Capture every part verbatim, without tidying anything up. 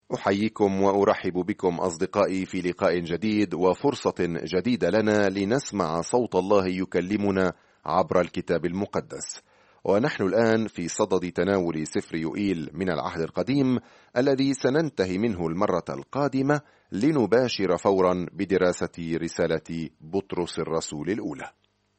أحييكم وأرحب بكم أصدقائي في لقاء جديد وفرصة جديدة لنا لنسمع صوت الله يكلمنا عبر الكتاب المقدس. ونحن الآن في صدد تناول سفر يوئيل من العهد القديم الذي سننتهي منه المرة القادمة لنباشر فورا بدراسة رسالة بطرس الرسول الأولى.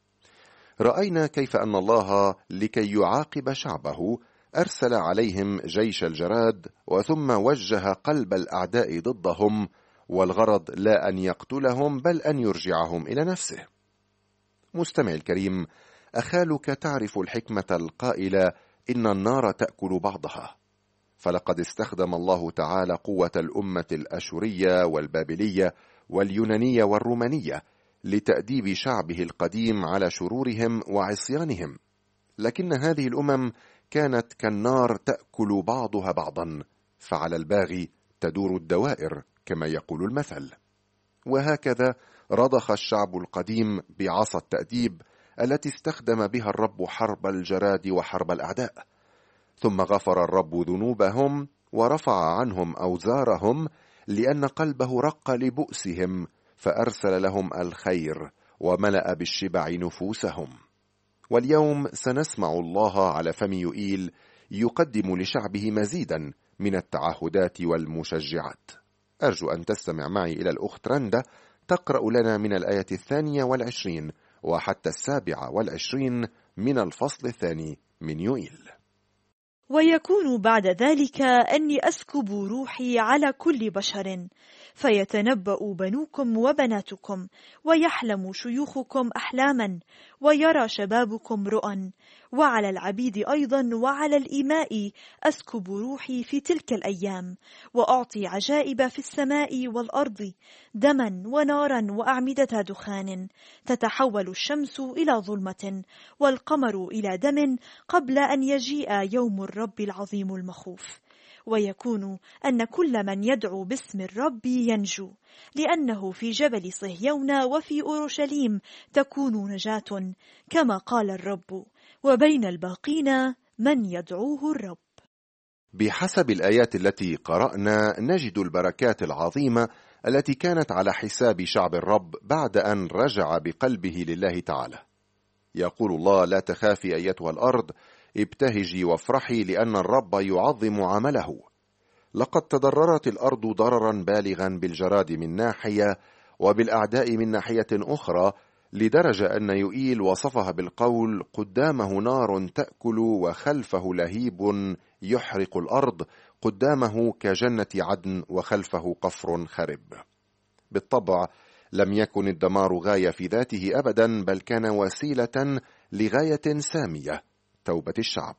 رأينا كيف أن الله لكي يعاقب شعبه أرسل عليهم جيش الجراد، وثم وجه قلب الأعداء ضدهم، والغرض لا أن يقتلهم بل أن يرجعهم إلى نفسه. مستمع الكريم، أخالك تعرف الحكمة القائلة إن النار تأكل بعضها، فلقد استخدم الله تعالى قوة الأمة الأشورية والبابلية واليونانية والرومانية لتأديب شعبه القديم على شرورهم وعصيانهم، لكن هذه الأمم كانت كالنار تأكل بعضها بعضا، فعلى الباغي تدور الدوائر كما يقول المثل. وهكذا رضخ الشعب القديم بعصا التأديب التي استخدم بها الرب حرب الجراد وحرب الأعداء، ثم غفر الرب ذنوبهم ورفع عنهم أوزارهم لأن قلبه رق لبؤسهم، فأرسل لهم الخير وملأ بالشبع نفوسهم. واليوم سنسمع الله على فم يوئيل يقدم لشعبه مزيدا من التعهدات والمشجعات. أرجو أن تستمع معي إلى الأخت رندا تقرأ لنا من الآية الثانية والعشرين وحتى السابعة والعشرين من الفصل الثاني من يوئيل. ويكون بعد ذلك أني أسكب روحي على كل بشر، فيتنبأ بنوكم وبناتكم، ويحلم شيوخكم أحلاما، ويرى شبابكم رؤى، وعلى العبيد أيضا وعلى الإماء أسكب روحي في تلك الأيام، وأعطي عجائب في السماء والأرض، دما ونارا وأعمدة دخان، تتحول الشمس إلى ظلمة والقمر إلى دم قبل أن يجيء يوم الرب العظيم المخوف. ويكون أن كل من يدعو باسم الرب ينجو، لأنه في جبل صهيون وفي أورشليم تكون نجاة، كما قال الرب، وبين الباقين من يدعوه الرب. بحسب الآيات التي قرأنا نجد البركات العظيمة التي كانت على حساب شعب الرب بعد أن رجع بقلبه لله تعالى. يقول الله: لا تخافي أيتها الأرض، ابتهجي وافرحي، لأن الرب يعظم عمله. لقد تضررت الأرض ضررا بالغا بالجراد من ناحية وبالأعداء من ناحية أخرى، لدرجة أن يوئيل وصفها بالقول: قدامه نار تأكل وخلفه لهيب يحرق الأرض، قدامه كجنة عدن وخلفه قفر خرب. بالطبع لم يكن الدمار غاية في ذاته أبدا، بل كان وسيلة لغاية سامية، توبة الشعب.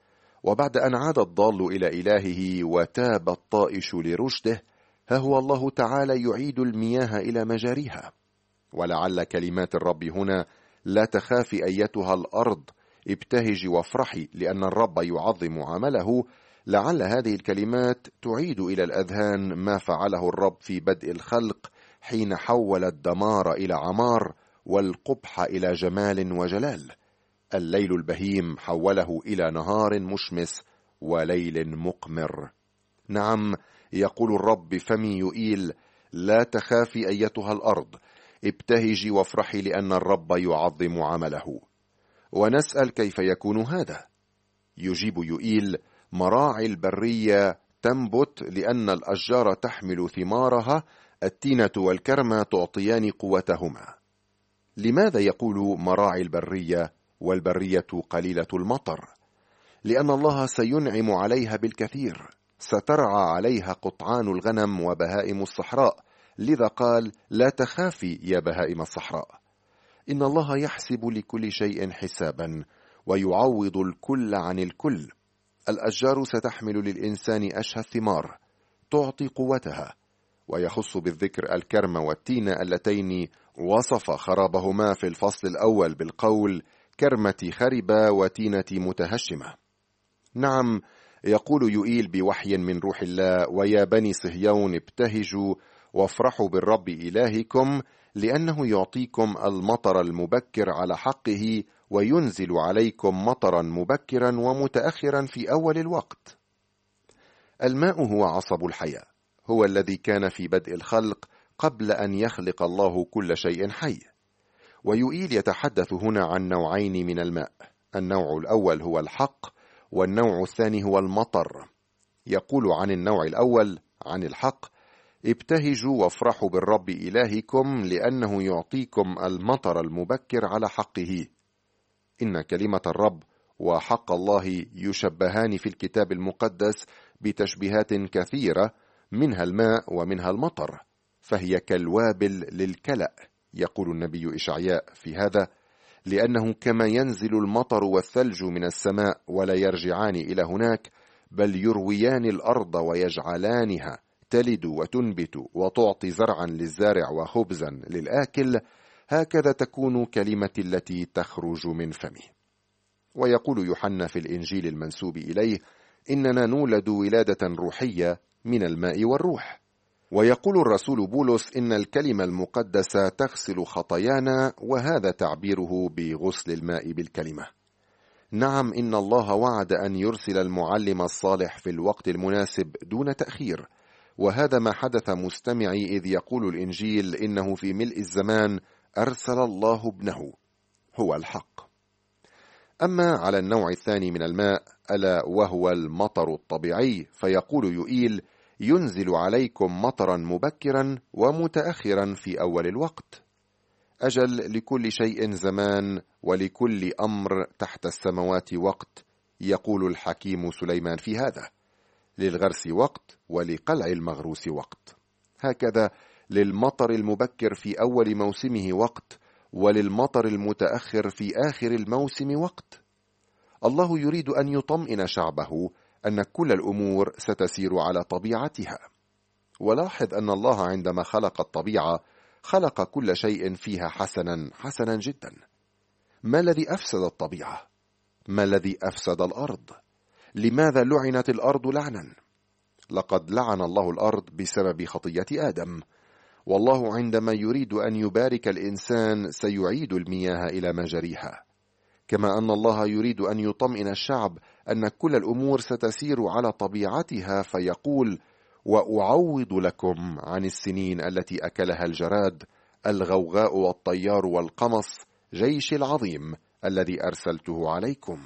وبعد أن عاد الضال إلى إلهه وتاب الطائش لرشده، ها هو الله تعالى يعيد المياه إلى مجاريها. ولعل كلمات الرب هنا: لا تخافي أيتها الأرض، ابتهجي وافرحي، لأن الرب يعظم عمله، لعل هذه الكلمات تعيد إلى الأذهان ما فعله الرب في بدء الخلق، حين حول الدمار إلى عمار والقبح إلى جمال وجلال. الليل البهيم حوله إلى نهار مشمس وليل مقمر. نعم، يقول الرب بفم يوئيل: لا تخافي أيتها الأرض، ابتهجي وافرحي، لأن الرب يعظم عمله. ونسأل: كيف يكون هذا؟ يجيب يوئيل: مراعي البرية تنبت لأن الأشجار تحمل ثمارها، التينة والكرمة تعطيان قوتهما. لماذا يقول مراعي البرية والبرية قليلة المطر؟ لأن الله سينعم عليها بالكثير، سترعى عليها قطعان الغنم وبهائم الصحراء، لذا قال: لا تخافي يا بهائم الصحراء. إن الله يحسب لكل شيء حسابا ويعوض الكل عن الكل. الأشجار ستحمل للإنسان أشهى الثمار، تعطي قوتها. ويخص بالذكر الكرم والتين اللتين وصف خرابهما في الفصل الأول بالقول: كرمة خربة وتينة متهشمة. نعم، يقول يوئيل بوحي من روح الله: ويا بني صهيون ابتهجوا وافرحوا بالرب إلهكم، لأنه يعطيكم المطر المبكر على حقه، وينزل عليكم مطرا مبكرا ومتأخرا في أول الوقت. الماء هو عصب الحياة، هو الذي كان في بدء الخلق قبل أن يخلق الله كل شيء حي. ويوئيل يتحدث هنا عن نوعين من الماء، النوع الأول هو الحق، والنوع الثاني هو المطر. يقول عن النوع الأول عن الحق: ابتهجوا وافرحوا بالرب إلهكم لأنه يعطيكم المطر المبكر على حقه. إن كلمة الرب وحق الله يشبهان في الكتاب المقدس بتشبيهات كثيرة، منها الماء ومنها المطر، فهي كالوابل للكلأ. يقول النبي إشعياء في هذا: لأنه كما ينزل المطر والثلج من السماء ولا يرجعان إلى هناك، بل يرويان الأرض ويجعلانها تلد وتنبت وتعطي زرعا للزارع وخبزا للآكل، هكذا تكون كلمتي التي تخرج من فمه. ويقول يوحنا في الإنجيل المنسوب إليه: إننا نولد ولادة روحية من الماء والروح. ويقول الرسول بولس: إن الكلمة المقدسة تغسل خطايانا، وهذا تعبيره بغسل الماء بالكلمة. نعم، إن الله وعد أن يرسل المعلم الصالح في الوقت المناسب دون تأخير، وهذا ما حدث مستمعي، إذ يقول الإنجيل: إنه في ملء الزمان أرسل الله ابنه، هو الحق. أما على النوع الثاني من الماء، ألا وهو المطر الطبيعي، فيقول يوئيل: ينزل عليكم مطرا مبكرا ومتأخرا في أول الوقت. أجل، لكل شيء زمان، ولكل أمر تحت السماوات وقت، يقول الحكيم سليمان في هذا: للغرس وقت، ولقلع المغروس وقت. هكذا للمطر المبكر في أول موسمه وقت، وللمطر المتأخر في آخر الموسم وقت. الله يريد أن يطمئن شعبه أن كل الأمور ستسير على طبيعتها. ولاحظ أن الله عندما خلق الطبيعة خلق كل شيء فيها حسنا حسنا جدا. ما الذي أفسد الطبيعة؟ ما الذي أفسد الأرض؟ لماذا لعنت الأرض لعنا؟ لقد لعن الله الأرض بسبب خطية آدم، والله عندما يريد أن يبارك الإنسان سيعيد المياه إلى مجاريها، كما أن الله يريد أن يطمئن الشعب أن كل الأمور ستسير على طبيعتها، فيقول: وأعوض لكم عن السنين التي أكلها الجراد، الغوغاء والطيار والقمص، جيش العظيم الذي أرسلته عليكم.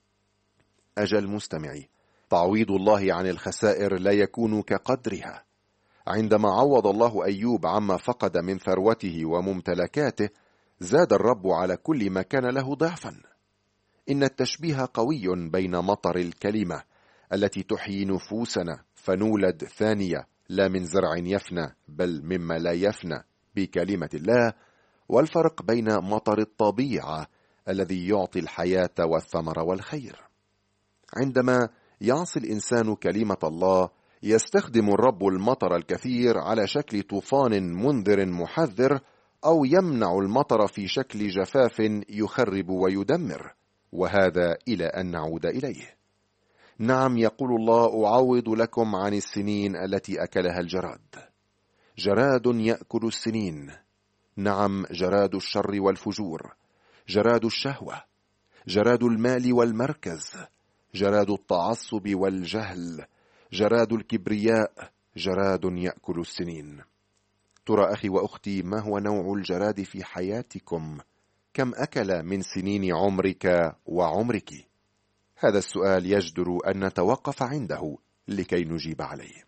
أجل مستمعي، تعويض الله عن الخسائر لا يكون كقدرها. عندما عوض الله أيوب عما فقد من ثروته وممتلكاته، زاد الرب على كل ما كان له ضعفا. إن التشبيه قوي بين مطر الكلمة التي تحيي نفوسنا فنولد ثانية، لا من زرع يفنى بل مما لا يفنى بكلمة الله، والفرق بين مطر الطبيعة الذي يعطي الحياة والثمر والخير. عندما يعصي الإنسان كلمة الله، يستخدم الرب المطر الكثير على شكل طوفان منذر محذر، أو يمنع المطر في شكل جفاف يخرب ويدمر، وهذا إلى أن نعود إليه. نعم، يقول الله: أعوض لكم عن السنين التي أكلها الجراد. جراد يأكل السنين. نعم، جراد الشر والفجور، جراد الشهوة، جراد المال والمركز، جراد التعصب والجهل، جراد الكبرياء، جراد يأكل السنين. ترى أخي وأختي، ما هو نوع الجراد في حياتكم؟ كم أكل من سنين عمرك وعمرك؟ هذا السؤال يجدر أن نتوقف عنده لكي نجيب عليه.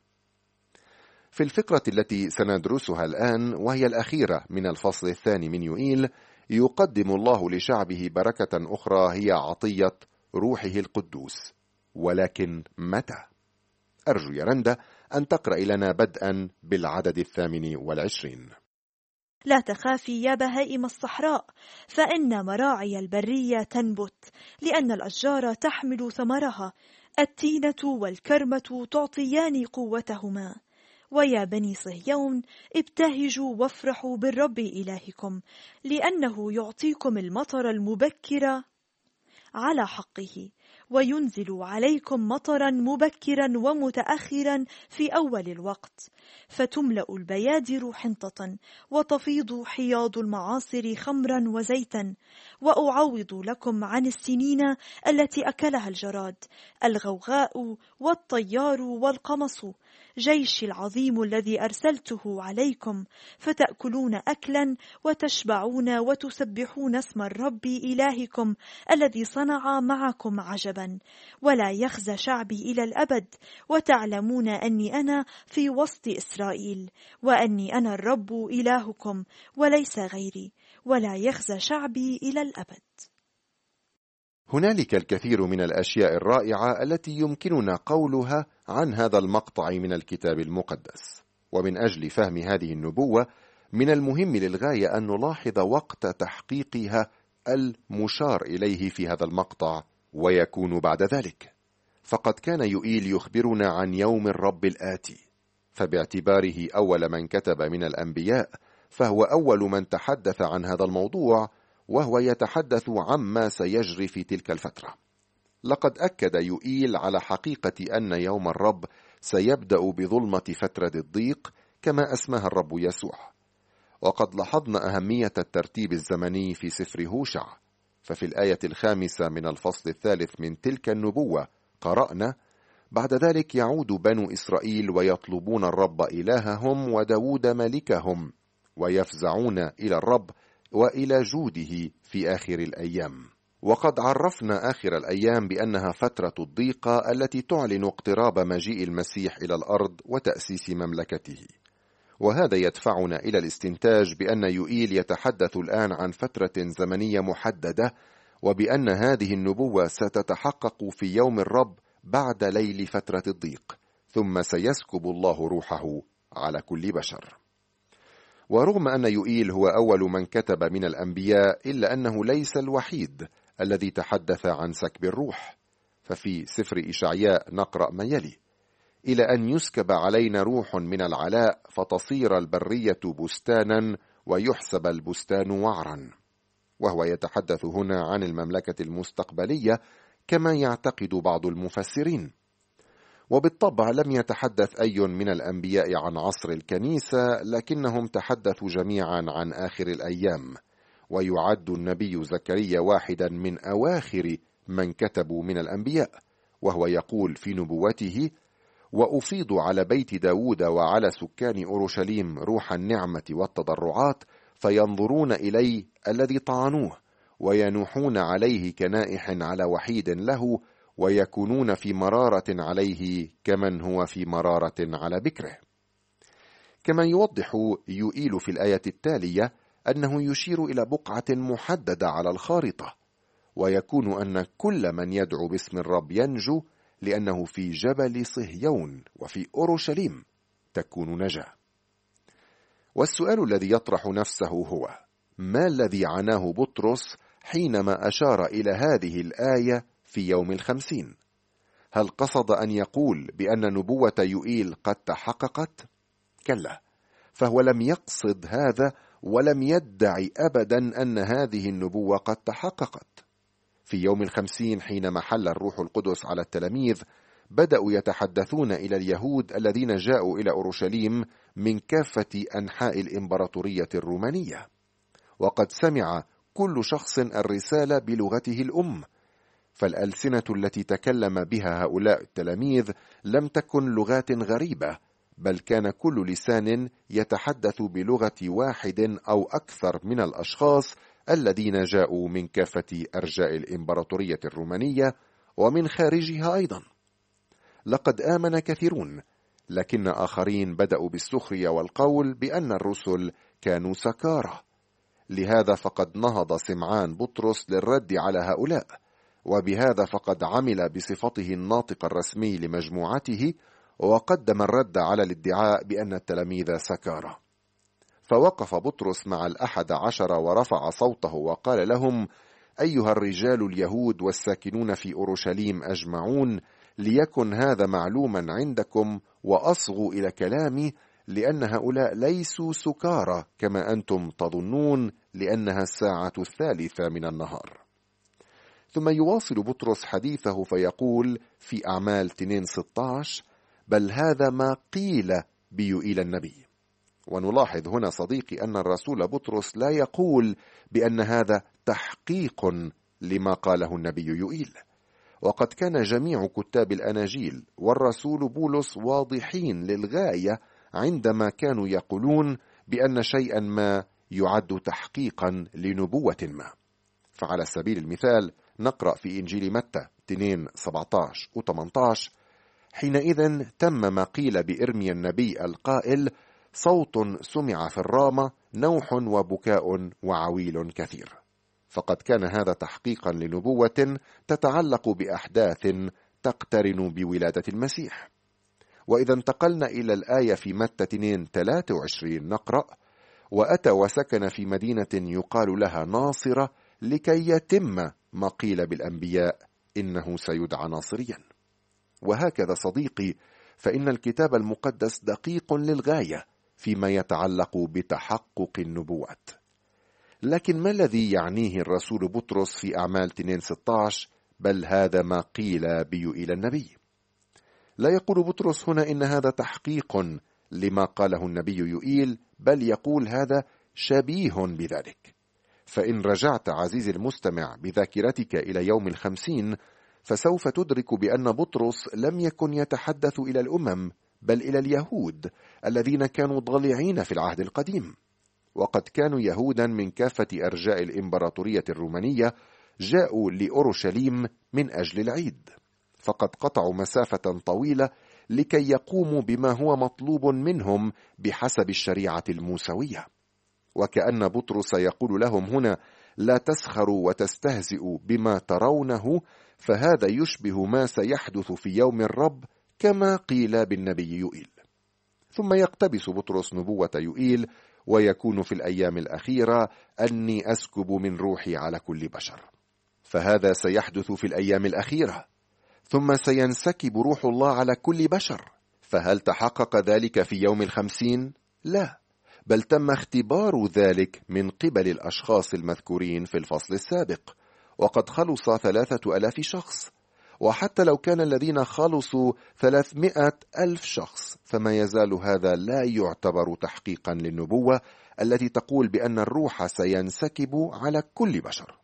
في الفقرة التي سندرسها الآن، وهي الأخيرة من الفصل الثاني من يوئيل، يقدم الله لشعبه بركة أخرى، هي عطية روحه القدوس. ولكن متى؟ أرجو يا رندا أن تقرأ لنا بدءا بالعدد الثامن والعشرين. لا تخافي يا بهائم الصحراء، فإن مراعي البرية تنبت، لأن الأشجار تحمل ثمرها، التينة والكرمة تعطيان قوتهما. ويا بني صهيون، ابتهجوا وافرحوا بالرب إلهكم، لأنه يعطيكم المطر المبكر على حقه، وينزل عليكم مطرا مبكرا ومتأخرا في أول الوقت، فتملأ البيادر حنطة، وتفيض حياض المعاصر خمرا وزيتا. وأعوض لكم عن السنين التي أكلها الجراد، الغوغاء والطيار والقمص، جيشي العظيم الذي أرسلته عليكم، فتأكلون أكلا وتشبعون وتسبحون اسم الرب إلهكم الذي صنع معكم عجبا، ولا يخزى شعبي إلى الأبد، وتعلمون أني أنا في وسط إسرائيل، وأني أنا الرب إلهكم وليس غيري، ولا يخزى شعبي إلى الأبد. هنالك الكثير من الأشياء الرائعة التي يمكننا قولها عن هذا المقطع من الكتاب المقدس، ومن أجل فهم هذه النبوة من المهم للغاية أن نلاحظ وقت تحقيقها المشار إليه في هذا المقطع، ويكون بعد ذلك. فقد كان يوئيل يخبرنا عن يوم الرب الآتي، فباعتباره أول من كتب من الأنبياء فهو أول من تحدث عن هذا الموضوع، وهو يتحدث عما سيجري في تلك الفترة. لقد أكد يوئيل على حقيقة أن يوم الرب سيبدأ بظلمة فترة الضيق كما أسماها الرب يسوع. وقد لاحظنا أهمية الترتيب الزمني في سفر هوشع، ففي الآية الخامسة من الفصل الثالث من تلك النبوة قرأنا: بعد ذلك يعود بنو إسرائيل ويطلبون الرب إلههم وداود ملكهم، ويفزعون إلى الرب وإلى جوده في آخر الأيام. وقد عرفنا آخر الأيام بأنها فترة الضيقة التي تعلن اقتراب مجيء المسيح إلى الأرض وتأسيس مملكته. وهذا يدفعنا إلى الاستنتاج بأن يوئيل يتحدث الآن عن فترة زمنية محددة، وبأن هذه النبوة ستتحقق في يوم الرب بعد ليل فترة الضيق، ثم سيسكب الله روحه على كل بشر. ورغم أن يوئيل هو أول من كتب من الأنبياء، إلا أنه ليس الوحيد الذي تحدث عن سكب الروح. ففي سفر إشعياء نقرأ ما يلي: إلى أن يسكب علينا روح من العلاء فتصير البرية بستانا ويحسب البستان وعرا. وهو يتحدث هنا عن المملكة المستقبلية كما يعتقد بعض المفسرين. وبالطبع لم يتحدث أي من الأنبياء عن عصر الكنيسة، لكنهم تحدثوا جميعا عن آخر الأيام. ويعد النبي زكريا واحدا من أواخر من كتبوا من الأنبياء، وهو يقول في نبوته: وأفيض على بيت داود وعلى سكان أورشليم روح النعمة والتضرعات، فينظرون إلي الذي طعنوه، وينوحون عليه كنائح على وحيد له، ويكونون في مرارة عليه كمن هو في مرارة على بكره. كما يوضح يوئيل في الآية التالية أنه يشير إلى بقعة محددة على الخارطة، ويكون أن كل من يدعو باسم الرب ينجو، لأنه في جبل صهيون وفي أورشليم تكون نجاة. والسؤال الذي يطرح نفسه هو: ما الذي عناه بطرس حينما أشار إلى هذه الآية في يوم الخمسين؟ هل قصد أن يقول بأن نبوة يوئيل قد تحققت؟ كلا، فهو لم يقصد هذا، ولم يدعي أبدا أن هذه النبوة قد تحققت. في يوم الخمسين حينما حل الروح القدس على التلاميذ، بدأوا يتحدثون إلى اليهود الذين جاءوا إلى أورشليم من كافة أنحاء الإمبراطورية الرومانية، وقد سمع كل شخص الرسالة بلغته الأم. فالألسنة التي تكلم بها هؤلاء التلاميذ لم تكن لغات غريبة، بل كان كل لسان يتحدث بلغة واحد أو أكثر من الأشخاص الذين جاءوا من كافة أرجاء الإمبراطورية الرومانية ومن خارجها أيضا. لقد آمن كثيرون، لكن آخرين بدأوا بالسخرية والقول بأن الرسل كانوا سكارى. لهذا فقد نهض سمعان بطرس للرد على هؤلاء، وبهذا فقد عمل بصفته الناطق الرسمي لمجموعته، وقدم الرد على الادعاء بأن التلاميذ سكارى. فوقف بطرس مع الأحد عشر ورفع صوته وقال لهم: أيها الرجال اليهود والساكنون في أورشليم أجمعون، ليكن هذا معلوما عندكم وأصغوا إلى كلامي، لأن هؤلاء ليسوا سكارى كما أنتم تظنون، لأنها الساعة الثالثة من النهار. ثم يواصل بطرس حديثه فيقول في أعمال اثنين ستة عشر: بل هذا ما قيل بيوئيل النبي. ونلاحظ هنا صديقي أن الرسول بطرس لا يقول بأن هذا تحقيق لما قاله النبي يوئيل، وقد كان جميع كتاب الأناجيل والرسول بولس واضحين للغاية عندما كانوا يقولون بأن شيئا ما يعد تحقيقا لنبوة ما. فعلى سبيل المثال نقرأ في إنجيل متى اثنين سبعة عشر و ثمانية عشر: حينئذ تم ما قيل بإرميا النبي القائل: صوت سمع في الرامة، نوح وبكاء وعويل كثير. فقد كان هذا تحقيقا لنبوة تتعلق بأحداث تقترن بولادة المسيح. وإذا انتقلنا إلى الآية في متى اثنين ثلاثة وعشرين نقرأ: وأتى وسكن في مدينة يقال لها ناصرة لكي يتم ما قيل بالأنبياء إنه سيدعى ناصريا. وهكذا صديقي، فإن الكتاب المقدس دقيق للغاية فيما يتعلق بتحقق النبوات. لكن ما الذي يعنيه الرسول بطرس في أعمال اثنين ستة عشر: بل هذا ما قيل بيوئيل النبي؟ لا يقول بطرس هنا إن هذا تحقيق لما قاله النبي يوئيل، بل يقول هذا شبيه بذلك. فإن رجعت عزيزي المستمع بذاكرتك إلى يوم الخمسين، فسوف تدرك بأن بطرس لم يكن يتحدث إلى الأمم، بل إلى اليهود الذين كانوا ضالعين في العهد القديم. وقد كانوا يهودا من كافة أرجاء الإمبراطورية الرومانية جاءوا لأورشليم من أجل العيد، فقد قطعوا مسافة طويلة لكي يقوموا بما هو مطلوب منهم بحسب الشريعة الموسوية. وكأن بطرس يقول لهم هنا: لا تسخروا وتستهزئوا بما ترونه، فهذا يشبه ما سيحدث في يوم الرب كما قيل بالنبي يوئيل. ثم يقتبس بطرس نبوة يوئيل: ويكون في الأيام الأخيرة أني أسكب من روحي على كل بشر. فهذا سيحدث في الأيام الأخيرة، ثم سينسكب روح الله على كل بشر. فهل تحقق ذلك في يوم الخمسين؟ لا، بل تم اختبار ذلك من قبل الأشخاص المذكورين في الفصل السابق، وقد خلص ثلاثة ألاف شخص. وحتى لو كان الذين خلصوا ثلاثمائة ألف شخص، فما يزال هذا لا يعتبر تحقيقا للنبوة التي تقول بأن الروح سينسكب على كل بشر.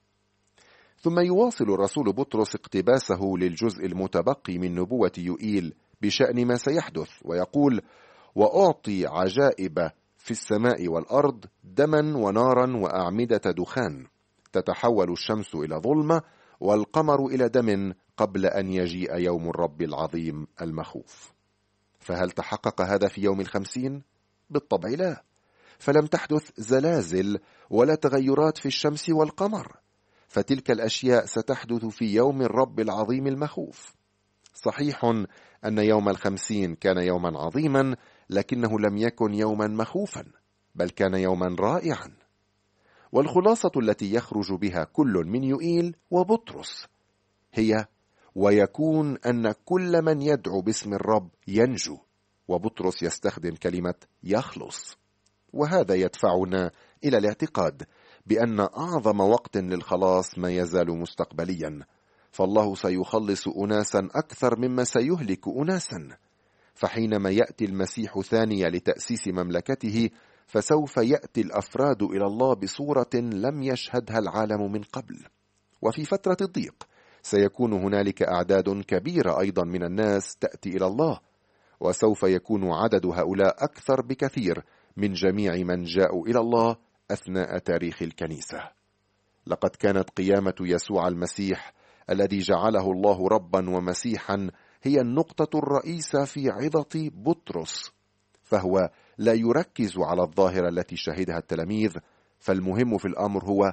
ثم يواصل الرسول بطرس اقتباسه للجزء المتبقي من نبوة يوئيل بشأن ما سيحدث، ويقول: وأعطي عجائب في السماء والأرض، دما ونارا وأعمدة دخان، تتحول الشمس إلى ظلمة والقمر إلى دم قبل أن يجيء يوم الرب العظيم المخوف. فهل تحقق هذا في يوم الخمسين؟ بالطبع لا، فلم تحدث زلازل ولا تغيرات في الشمس والقمر، فتلك الأشياء ستحدث في يوم الرب العظيم المخوف. صحيح أن يوم الخمسين كان يوما عظيما، لكنه لم يكن يوما مخوفا، بل كان يوما رائعا. والخلاصة التي يخرج بها كل من يوئيل وبطرس هي: ويكون أن كل من يدعو باسم الرب ينجو. وبطرس يستخدم كلمة يخلص، وهذا يدفعنا إلى الاعتقاد بأن أعظم وقت للخلاص ما يزال مستقبليا، فالله سيخلص أناسا أكثر مما سيهلك أناسا. فحينما يأتي المسيح ثانية لتأسيس مملكته، فسوف يأتي الأفراد إلى الله بصورة لم يشهدها العالم من قبل. وفي فترة الضيق سيكون هنالك أعداد كبيرة أيضا من الناس تأتي إلى الله، وسوف يكون عدد هؤلاء أكثر بكثير من جميع من جاءوا إلى الله أثناء تاريخ الكنيسة. لقد كانت قيامة يسوع المسيح الذي جعله الله ربا ومسيحا هي النقطة الرئيسة في عظة بطرس، فهو لا يركز على الظاهرة التي شهدها التلاميذ، فالمهم في الأمر هو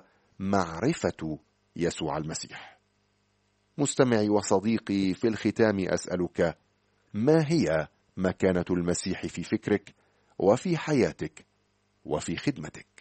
معرفة يسوع المسيح. مستمعي وصديقي، في الختام أسألك: ما هي مكانة المسيح في فكرك وفي حياتك وفي خدمتك؟